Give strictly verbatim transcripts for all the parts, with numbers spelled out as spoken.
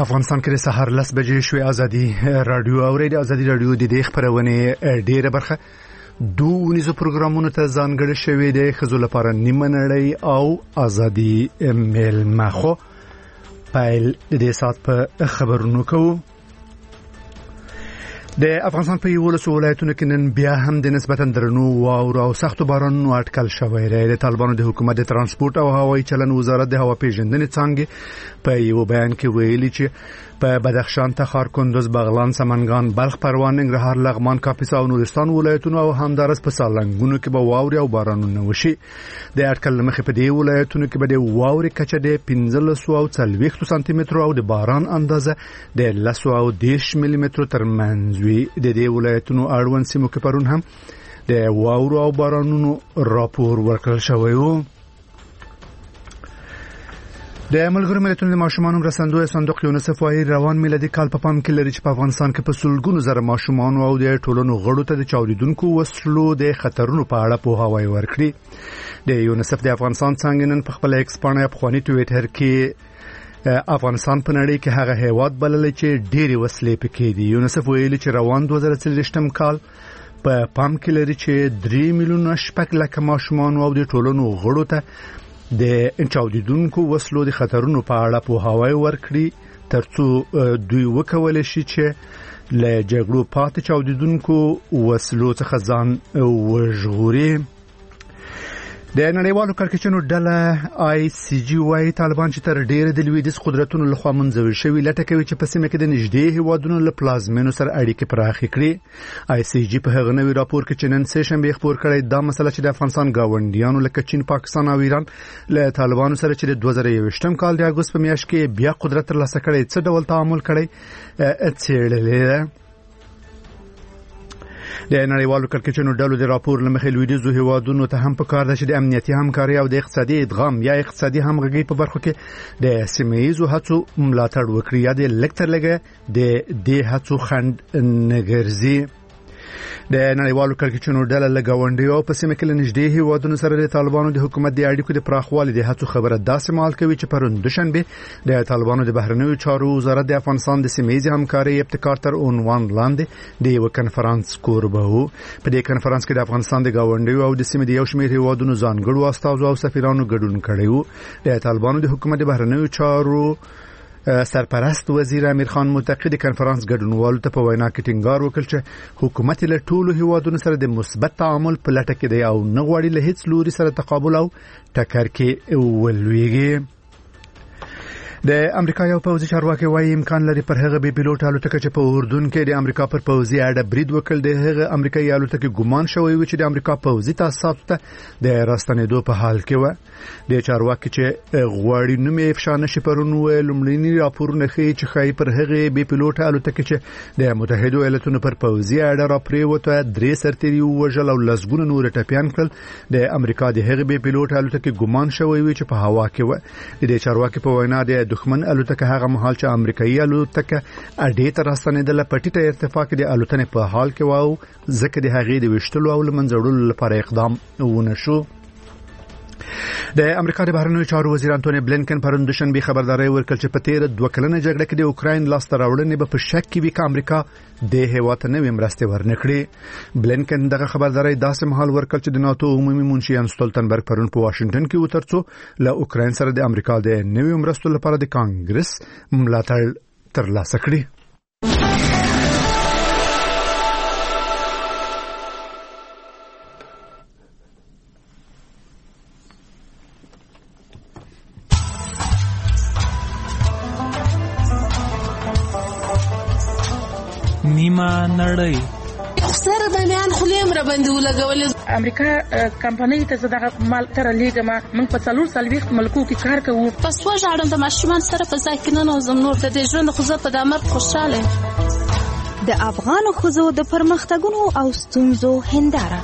افغانستان کې د سهار لس بجې شوې. ازادي رادیو اوري د ازادي رادیو د دې خبرونه ډیره برخه دوه نيزو پروګرامونو ته ځانګړي شوې ده. خزو لپاره نیمه نړۍ او ازادي میل مخو پایل د دې سات په خبرونو کوو. د افغانستان په یولسو ولایتونو کې نن بیا هم د نسبتا درنو واورو او سختو بارانونو اټکل شوی دی. د طالبانو د حکومت د ترانسپورت او هوایي چلن وزارت د هوا پیژندنې څانګې په یو بیان کې ویلي چې په بدخشان، تخار، کندوز، بغلان، سمنګان، بلخ، پروان، ننګرهار، لغمان، کاپیسا او نورستان ولایتونو او همدارس په سالنګونو کې به واوري او بارانونه وشي. د اټکل مخې په دې ولایتونو کې به د واوري کچه د پنځه سوه او څلوېښت سانتي مترو او د باران اندازه د لس سوه او دېرش ملي مترو ترمنځ وي. د دې ولایتونو اړوند سیمو کې پرون هم د واورو او بارانونو راپور ورکړل شوی و. د ملګرو ملتونو د ماشومانو مرستندوی صندوق یونیسف وايي روان میلادي کال په پام کې لري چې په افغانستان کې په سلګونو زره ماشومان او د ټولنو غړو ته د چاودیدونکو وسلو د خطرونو په اړه پوهاوی ورکړي. د یونیسف د افغانستان څنګه نن په خپل ایکس باندې افغاني ټویټر کې افغانستان په نړۍ کې هغه هیواد بللی چې ډېری وسلې پکې دي. یونیسف ویلي چې روان دوه زره څلوېښتم کال په پام کې لري چې درې میلیونه شپږ لکه ماشومان او د ټولنو غړو ته د چاودیدونکو وسلو د خطرونو په اړه پوهاوی ورکړي ترڅو دوی وکولای شي چې له جګړو پاتې چاودیدونکو وسلو څخه ځان وژغوري. د نړیوالو کړکېچونو ډله آی سی جی وايي طالبان چې تر ډیره د لویدیځ قدرتونو لخوا منځوي شوی لټه کوي چې په سیمه کې د نږدې هیوادونو له پلازمینو سره اړیکې پراخې کړي. آی سی جی په هغه نوي راپور کې چې نن سه شنبه خبر کړی دا مسله چې د افغانستان گاونډیانو لکه چین، پاکستان او ایران له طالبانو سره چې د دوه زره یوویشتم کال د اګوست په میاشت کې بیا قدرت ترلاسه کړي څه ډول تعامل کړي څېړلې. د نړیوالو کړکېچونو ډلو د راپور لمخې لویدیځو هیوادونو ته هم په کار ده چې د امنیتي همکاري او د اقتصادي ادغام یا اقتصادي همغږي په برخو کې د سیمه ییزو هڅو ملاتړ وکړي یا د لکټر لګه د دې هڅو خند نګرځي. د نړیوالو کړکېچونو ډله له ګاونډیو په سیمه کې نږدې هیوادونو سره د طالبانو د حکومت د اړیکو د پراخوالي د هڅو خبره داسې مال کوي چې پرون دوشنبه د طالبانو د بهرنیو چارو وزارت د افغانستان د سیمه ییزې همکاري ابتکار تر عنوان لاندې د یو کنفرانس کوربه وو. په دې کنفرانس کې د افغانستان د ګاونډیو او د سیمې د یو شمېر هیوادونو ځانګړو استازو او سفیرانو ګډون کړی وو. د طالبانو د حکومت د بهرنیو چارو سرپرست وزیر امیر خان متقی د کنفرانس ګډونوالو ته په وینا کې ټینګار وکړ چې حکومت له ټولو هیوادونو سره د مثبت تعامل په لټه کې دی او نه غواړي له هیڅ لوري سره تقابل او ټکر کې ولويږي. د امریکا یو پوځي چارواکي وايي امکان لري پر هغه بي پيلوټ الوتکه چې په اردن کې د امریکا پر پوځي اډه برید وکړ د هغه امریکایي الوتکه ګمان شوی و چې د امریکا پوځي تاسیسات ته د راستنېدو په حال کې و. د چارواکي چې غواړي نومې افشا نشي پرون ویل لومړني راپورونه ښیي چې خای پر هغه بي پيلوټ الوتکه چې د متحده ایالاتونو پر پوځي اډه را پریوته درې سرتیري وژل او لسګونه نور ټپيان کړل. د امریکا د هغه بي پيلوټ الوتکه ګمان شوی و چې په هوا کې و. د چارواکي په وینا د دښمن الوتکه هغه مهال چې امریکایي الوتکه اډې ته راستنېدل په ټیټه ارتفاع کې د الوتنې په حال کې و ځکه د هغې د وشتلو او لمنځړلو لپاره اقدام ونه شو. د امریکا د بهرنیو چارو وزیر انټونی بلینکن پرون دوشنبه خبرداري ورکړه چې په تیر دوه کلنه جګړه کې د اوکراین لاسته راوړنې به په شک کې وي چې امریکا د هیواد نوې مرستې ورنکړي. بلینکن دغه خبرداري داسې مهال ورکړه چې د ناتو عمومي منشي ان ستولتنبرګ پرون په واشنگټن کې وترڅو له اوکراین سره د امریکا د نوې مرستو لپاره د کانګرس ملاتړ ترلاسه کړي. نیمه نړۍ سره باندې خلیم را باندې ولګول. امریکا کمپنۍ ته زداغه مال تر لیګه ما موږ په څلور سلويخت ملکو کې کار کوو. پس وژاړم د ماشومان سره په ځای کې نه نوزم نور د دې ژوند خو زه په دامر خوشاله. د افغانو ښځو د پرمختګونو او ستونزو هنداره.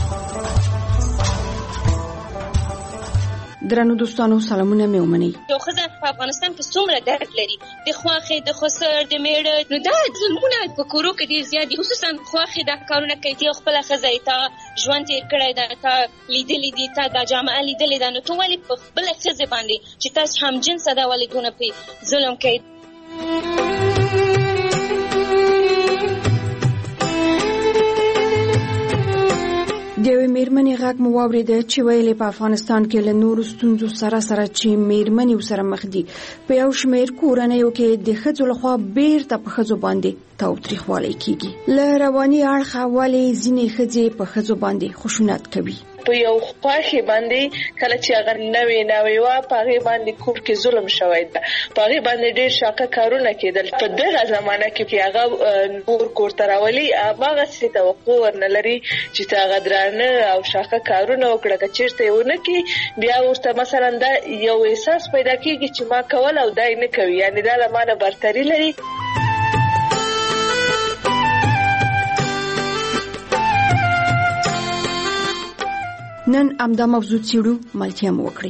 درنو دوستانو سلامونه مې ومنئ. یو ښځه په افغانستان کې څومره درد لري د خواخې د خسر د میړه نو دا ظلمونه په کورو کې ډېر زیات دي. خصوصا خواخې دا کارونه کوي چې خپله ښځه یې تا ژوند تېر کړی ده، تا لیدلي دي، تا دا جامعه لیدلې ده، نو ته ولې په خپله ښځې باندې چې تاسو همجنسه ده ولې دونه پرې ظلم کوي؟ د یوې میرمنې غږ مو واورېده چې ویلې په افغانستان کې له نورو ستونزو سره سره چې میرمنې ورسره مخ دي په یو شمېر کورنیو کې د ښځو لخوا بیرته په ښځو باندې تاوتریخوالی کیږي. له رواني اړخه ولې ځینې ښځې په ښځو باندې خشونت کوي؟ په یو خواخي باندې کله چې هغه نوې نوې وا په هغه باندې کور کې ظلم شوی دی، په هغه باندې ډېر شاقه کارونه کېدل. په دغه زمانہ کې چې هغه نور کور تراولي هغه څه توقع ورنه لري چې هغه درانه او شاقه کارونه وکړه، که چیرته ونه کی بیا ورته مثلا دا یو احساس پیدا کیږي چې ما کول او دای نه کوي، یعنی دا لمانه برتری لري. نن امدا موضوع څیړو، ملتیا مو وکړئ.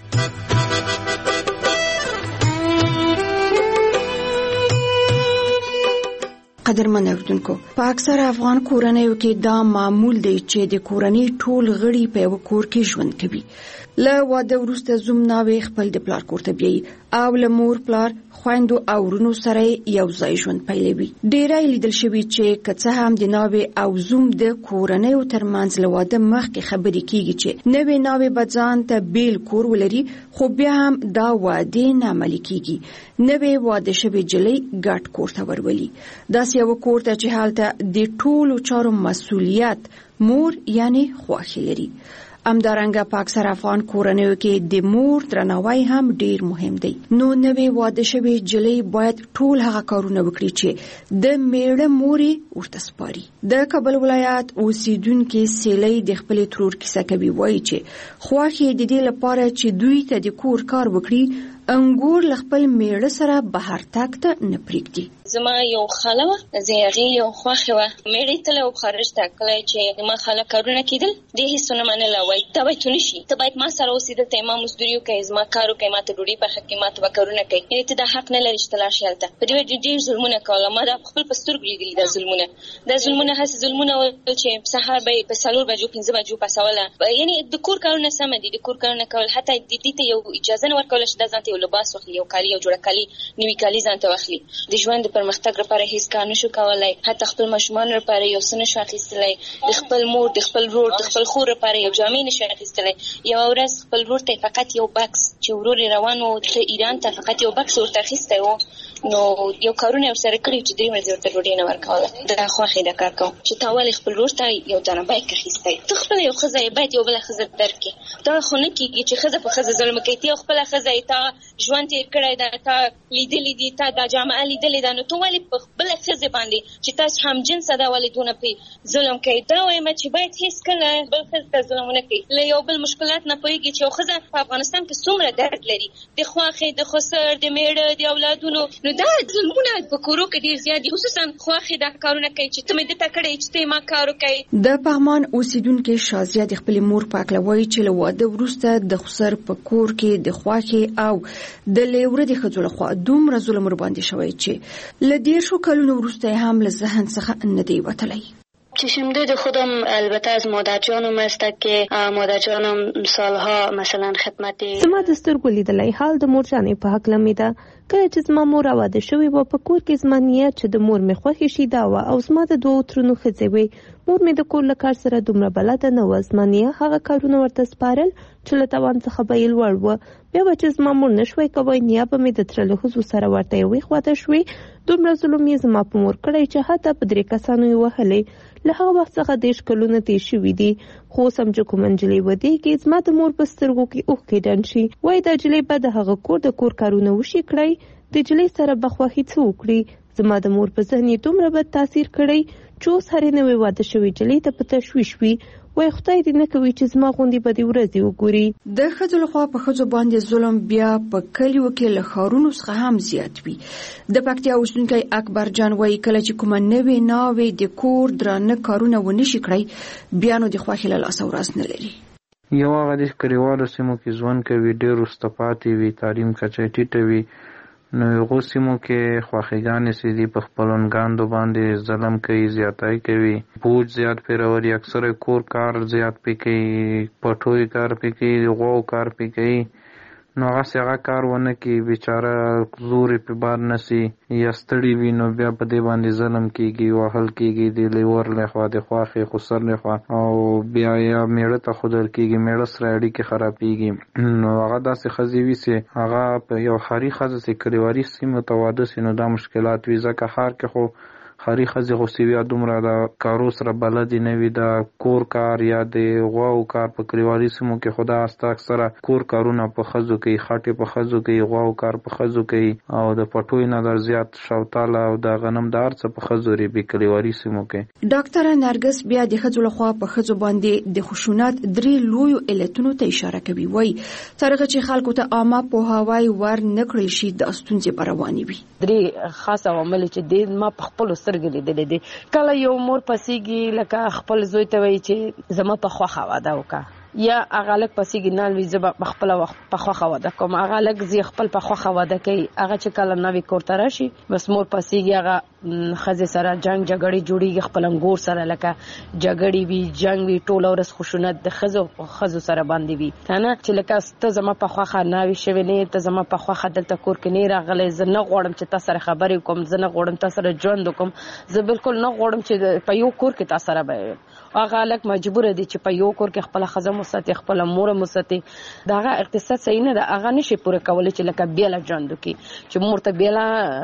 قدرمن اوردونکو، په اکثر افغان کورنیو کې دا معمول دی چې د کورنۍ ټول غړي په یو کور کې ژوند کوي. له واده وروسته زوم ناوې خپل د پلار کور ته بیایي او له مور پلار خویندو او ورونو سره یو ځای ژوند پیلوي. ډیری لیدل شوي چې که څه هم د ناوې او زوم د کورنیو ترمنځ له واده مخکې خبرې کیږي چې نوې ناوې به ځان ته بیل کور ولري، خو بیا هم دا وعدې نه عملي کیږي. نوې واده شوې جلۍ ګډ کور ته ورولي، داسې یو کور ته چې هلته د ټولو چارو مسؤلیت مور یعنی خواخي لري. همدارنګه په اکثر افغان کورنیو کې د مور درناوی هم ډیر مهم دی. نو نوې واده شوې جلۍ باید ټول هغه کارونه وکړي چې د میړه موري ورته سپاري. د کابل ولایت اوسیدونکو سیلۍ د خپل ترور کیسه کوي، وایي چې خواخي د دې لپاره چې دوی ته د کور کار وکړي انګور خپل میړه سره بهر تاک ته نه پریږدي. زما یو خاله وه، زه هغې یو خوښه وه، میړه تله او خارج ته کله چې ما خاله کارونه کېدل دې هېڅونه منله، وایي ته باید ونه شي، ته باید ما سره اوسې، دلته ما مزدوري وکړې، زما کار وکړې، ما ته ډوډۍ پخه کړې، ما ته به کارونه کوي، یعنې ته دا حق نه لرې چې ته لاړ شې هلته. په دې وجه ډېر ظلمونه کوله، ما دا په خپل په سترګو لیدلي دا ظلمونه. دا ظلمونه هسې ظلمونه ول چې سهار به یې په څلور بجو پنځه بجو پاسوله، یعنې د کور کارونه سمه دي، د کور کارونه کول، حتی دې ته یو اجازه نه ورکوله چې دا ځان ته یو لباس واخلي، یو کالي، یو جوړه کالي، نوي کالي ځان ته واخلي. د ژوند د پرمختګ لپاره هیڅ کار نشو کولای، حتی خپل ماشومان لپاره یو څه نشو اخیستلی، د خپل مور، د خپل ورور، د خپل خور لپاره یو جامې نشو اخیستلی. یو ورځ خپل ورور ته فقط یو بکس چې ورور روان و ته ایران ته فقط یو بکس ورته اخیستی و، نو یو کارونه ورسره کړي چې درې ورځې ورته ډوډۍ نه ورکوله. دا خوښې دا کار کوم چې تا ولې خپل ورور ته یو دانه بیک اخیستی؟ ته خپله یو ښځه یې باید یو بله ښځه درکړې. دا خو نه کېږي چې ښځه په ښځه ظلم کوي. ته یو خپله ښځه یې، تا ژوند تېر کړی ده، تا لیدلي دي، تا دا جامعه لیدلې ده، نو ته ولې په خپله ښځې باندې چې تاسو هم جنسه ده ولې دونه پرې ظلم کوي؟ دا وایم چې باید هېڅکله بل ښځې ته ظلم ونه کوي. له یو بل مشکلات نه پوهېږي چې یو ښځه په افغانستان کې څومره درد لري، د خواښې، د خسر، د میړه، د اولادونو. نو دا ظلمونه په کورو کې ډېر زیات دي، خصوصا خواښې دا کارونه کوي چې ته مې دته کړی چې ته ما کار وکړې. د پغمان اوسیدونکې شازیه د خپلې مور په هکله وایي چې له واده وروسته د خسر په کور کې د خواښې او د لیوره د ښځو لخوا دومره ظلم ورباندې شوی چې له دېرشو کلونو وروسته هم له ذهن څخه نه دی وتلی. چشمدید خودم البته از مادر جانم است که مادر جانم سالها مثلا خدمتی زما د سترګو لیدلی حال د مور جانې په هکله مې ده. کله چې زما مور واده شوې وه په کور کې زما نیت چې د مور مې خوښې شي دا وه، او زما د دوو ترونو ښځې وې. مور مې د کور له کار سره دومره بلده نه وه، زما نیه هغه کارونه ورته سپارل چې له توان څخه به یې لوړ وه. بیا به چې زما مور نشوی کوی، نیه به مې د تره له ښځو سره ورته یوې خواته شوې. دومره ظلم یې زما په مور کړی چې حتی په درې کسانو یې وهلی. له هغه وخت څخه دېرش کلونه تېر شوي دي، خو اوس هم چې کومه نجلۍ ودېږي زما د مور په سترګو کې اوښکې ډنډ شي. وایي دا نجلۍ به د هغه کور د کور کارونه وشي کړی، د نجلۍ سره به خوښي څه وکړي. زما د مور په ذهن یې دومره بد تاثیر کړی چې اوس هرې نوې واده شوې نجلۍ ته په تشویش وي. وای خدای دې نه کوي چې زما غوندې به دې ورځې وګوري. د ښځو لخوا په ښځو باندې ظلم بیا په کلیو کې له ښارونو څخه هم زیات وي. د پکتیا اوسیدونکی اکبر جان وایي کله چې کومه نوې ناوې د کور درانه کارونه ونه شي کړی، بیا نو د خوښۍ له لاسه ورځ نه لري. یو هغه د کلیوالو سیمو کې ژوند کوي، ډېر وروسته پاتې وي، تعلیم کچه ټیټه وي، نو هغو سیمو کې خواښیګانې چې دي په خپلوانګاندو باندې ظلم کوي، زیاتۍ کوي، بوج زیات پرې راولي، اکثره کور کار زیات پې کوي، پټوی کار پې کوي، غواو کار پې کوي. نو هغه څنګه کار ونه کی بیچاره زوري په بار نسی یا ستړي وي نو بیا په دې باندې ظلم کیږي وهل کیږي د لیور له خوا د خواخې خسر له خوا او بیا یا میړه ته خودل کیږي میړه سره اړیکې خرابېږي نو هغه داسې خزي وي چې هغه په یو خاري خزه سي کلیواري سیمه تواده سي نو دا مشکلات وي ځکه خار کې خو خاري خزي خو سیویا دومره دا کارو سره بلد نه وي دا کور کار یا د غواو کار په کلیواري سیمو کې خدا استا اکثره کور کارونه په خزو کې خاطه په خزو کې غواو کار په خزو کې او د پټوي نه در زیات شوتاله او د غنمدار څخه په خزو ری په کلیواري سیمو کې ډاکټر نرګس بیا د خزو لخوا په خزو باندې د خشونت درې لوی علتونو ته اشاره کوي وای ترغه چې خلکو ته عامه په هواي ور نکړی شي د استونزې برواني وي درې خاص عوامل چې د ما په خپل سترګې لیدلې دي کله یو مور پسیږي لکه خپل زوی ته وایي چې زما په خوخه واده وکړه یا هغه لک پسیږي نه وي زما خپل وخت په خوخه واده کوم هغه لک زی خپل په خوخه واده کوي هغه چې کله نوې کوړه راشي بس مور پسیږي هغه خزه سره جنگ جګړې جوړیږي خپل انګور سره لکه جګړې وی جنگ وی ټول ورس خشونت د خزو خزو سره باندې وی کنه چې لکه ته زما په خوخه نوې شوی نه ته زما په خوخه دلته کور کې نه راغلې زه نه غواړم چې تاسو سره خبرې کوم زه نه غواړم تاسو سره ژوند وکم زه بالکل نه غواړم چې په یو کور کې تاسو سره به هغه لک مجبور دي چې په یو کور کې خپل خزه مساتي خپل مور مساتي داغه اقتصاد صحیح نه ده هغه نشي پوره کولای چې لکه بیل ژوند وکي چې مور ته بیل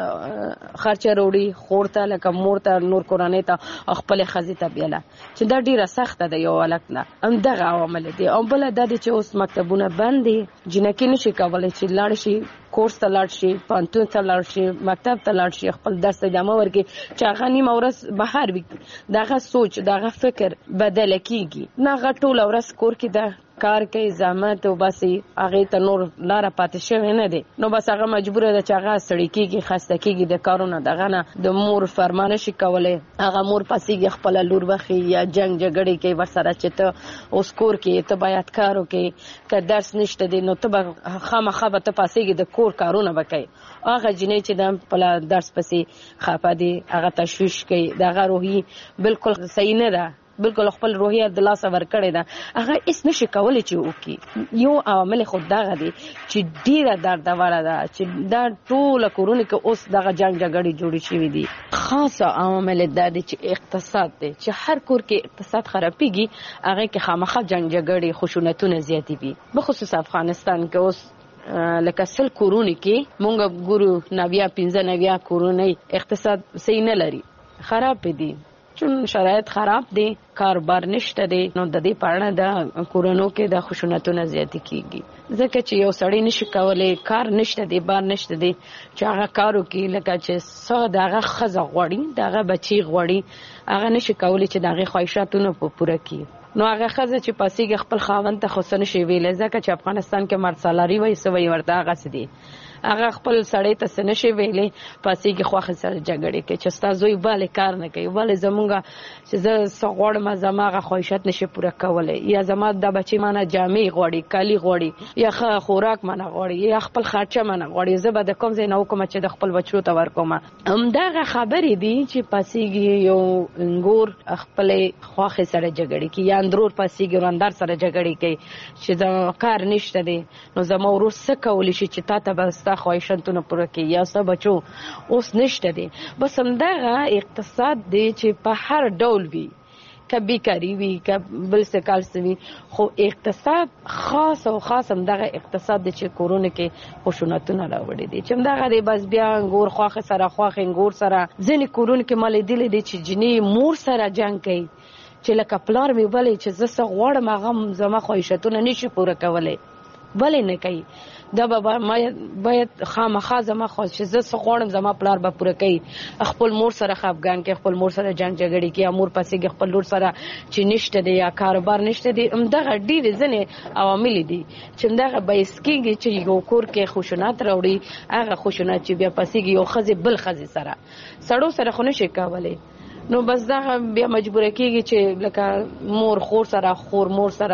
خرچه وروړي خورته لکه مور ته نور کورانه ته خپل خزه ته بیل چې دا ډیره سخته ده یو ولک نه هم دغه عوامل دي او بل د دې چې اوس مکتبونه بند دي جنکه نشي کولای چې لاړ شي کورس ته لاړ شي پانتون ته لاړ شي مکتب ته لاړ شي خپل درس ادامه ورکړي چې هغه نیمه ورځ بهر وي دغه سوچ دغه فکر بدل کیږي نه غټول ورځ کور کې ده کار کوي زحمت او بس هغه ته نور لار پاتې شوی نه دي نو بس هغه مجبور ده چې هغه سړی کیږي خسته کیږي د کارونه دغه نه د مور فرمانه شي کولای هغه مور پسیږي خپل لور بخي یا جنگ جګړې کوي ورسره چې ته اوس کور کې ته باید کار وکړي که درس نشته دي نو ته خامخا به ته پسیږي د کور کارونه وکړي هغه جنې چې د خپل درس پسې خافه دي هغه تشویش کوي دغه روحي بالکل صحیح نه ده بالکل خپل روحیه د لاس ور کړی ده هغه اس نشي کولای چې وکي یو عوامل خود دغه دي چې ډیره دردوره ده چې دا ټول کورونه کې اوس دغه جنگ جګړې جوړې شوې دي خاصه عوامل دا دي چې اقتصاد دي چې هر کور کې اقتصاد خرابېږي هغه کې خامخا جنگ جګړې خشونتونه زیاتې دي بخصوص افغانستان کې اوس لکه سل کورونه کې مونږ ګورو نویا پنځه نویا کورونه اقتصاد صحیح نه لري خراب دي چون شرایط خراب دي کاروبار نشته دي نو د دې پړنه د کورونو کې د خشونتونو زیات کیږي ځکه چې یو سړی نشي کولای کار نشته دي بار نشته دي چې هغه کارو کې لکه چې څو دغه خزه غوړي دغه بچي غوړي هغه نشي کولای چې دغه خواهشاتونه پوره کړي نو هغه خزه چې پاسيږي خپل خاوند ته خصنه شي ویل ځکه چې افغانستان کې مرسالاري وای سوي ورته هغه سدي هغه خپل سړی ته سن شي ویلې پاسيږي خوخه سره جګړې کې چې ستاسو بل کار نه کوي بل زمونږه چې زه سغوړ ما زماغه خواهشات نشي پوره کولای یا زما د بچی مانه جامې غوړي کالی غوړي یا خوراک مانه غوړي یا خپل خرچه مانه غوړي زه به د کوم ځای نه وکم چې د خپل بچو ته ورکوم همدغه خبرې دي چې پاسيږي یو انګور خپل خوخه سره جګړې کې یا اندرور پاسيږي وراندار سره جګړې کې چې دا کار نشته دي نو زما ورور څه کولی شي چې تا ته بس خواهشاتونه پوره کوي یا څه بچو اوس نشته دي بس همدغه اقتصاد دی چې په هر ډول وي کبي کاری وي کبل څه کال سوي خو اقتصاد خاص او خاص همدغه اقتصاد دی چې کورونه کې خشونتونه راوړي دي چې همدغه دی بس بیا انګور خواخه سره خواخه انګور سره ځینې کورونه کې مال دي دي چې جنې مور سره جنگ کوي چې لکه پلار می ولې چې زه څه غواړم هغه زما خواهشاتونه نشي پوره کولای ولې نه کوي دا بابا ما باید خامخا زما خو چې زه څه غواړم زما پلار به پوره کوي خپل مور سره خفګان کې خپل مور سره جنگ جګړې کې امور پسې خپل لور سره چې نشته دی یا کاروبار نشته دی همدغه ډېرې ځینې عوامل دي چې همدغه باعث کېږي چې یو کور کې خشونت راوړي هغه خشونت چې بیا پسې یو ښځې بل ښځې سره سړو سره خو نشي کولی نو بس دا بیا مجبوره کېږي چې لکه مور خور سره خور مور سره